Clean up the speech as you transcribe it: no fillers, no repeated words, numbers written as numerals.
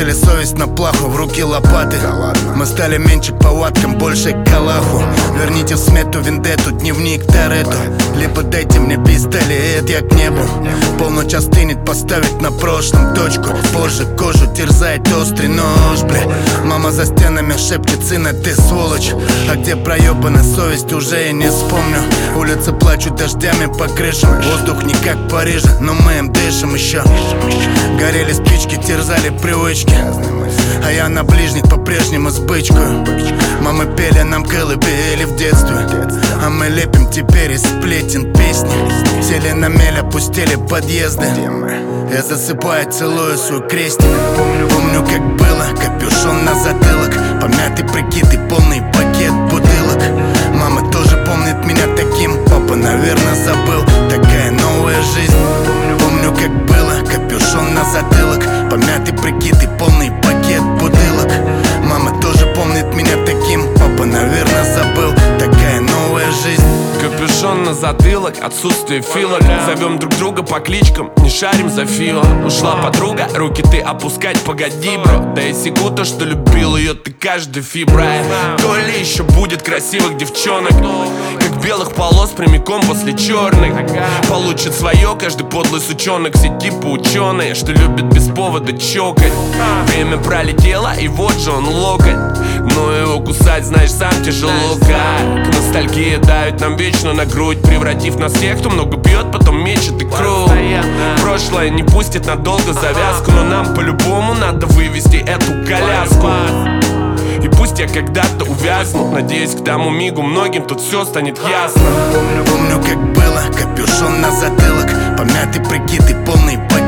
Бросили совесть на плаху, в руки лопаты. Мы стали меньше повадкам, больше калаху. Верните в смету вендетту, дневник Торетто. Либо дайте мне пистолет, я к небу. Полночь остынет, поставить на прошлом точку. Позже кожу терзает острый нож, бля. Мама за стенами шепчет: сына, ты сволочь. А где проебана совесть, уже я не вспомню. Улицы плачут дождями по крышам. Воздух не как в Париже, но мы им дышим еще. Горели спички, терзали привычки. А я на ближних по-прежнему с бычкою. Мамы пели нам колыбели в детстве, а мы лепим теперь из сплетен песни. Сели на мель, опустили подъезды. Я засыпаю, целую свой крестик. Помню, как было, капюшон на затылок, помятый прикид и полный пакет бутылок. Мама тоже помнит меня таким, папа, наверное, забыл. Такая новая жизнь. Помню, как было, капюшон на затылок, помятый прикид и полный пакет бутылок. Мама тоже помнит меня таким, папа, наверное, забыл. Такая новая жизнь. Капюшон на затылок, отсутствие филок. Зовем друг друга по кличкам, не шарим за фило. Ушла подруга, руки ты опускать, погоди, бро. Да и секу то, что любил ее ты каждой фиброй. То ли еще будет красивых девчонок, как белых полос прямиком после черных. Получит свое каждый подлый сучонок. Все типа ученые, что любят без повода чокать. Время пролетело, и вот же он локоть. Но его кусать, знаешь, сам тяжело как. Ностальгия давит нам вечно на грудь, превратив нас всех, кто много бьет, потом мечет и круг. Прошлое не пустит надолго завязку, но нам по-любому надо вывести эту коляску. И пусть я когда-то увязну, надеюсь, к тому мигу многим тут все станет ясно. Помню, как было, капюшон на затылок, помятый прикид и полный пакет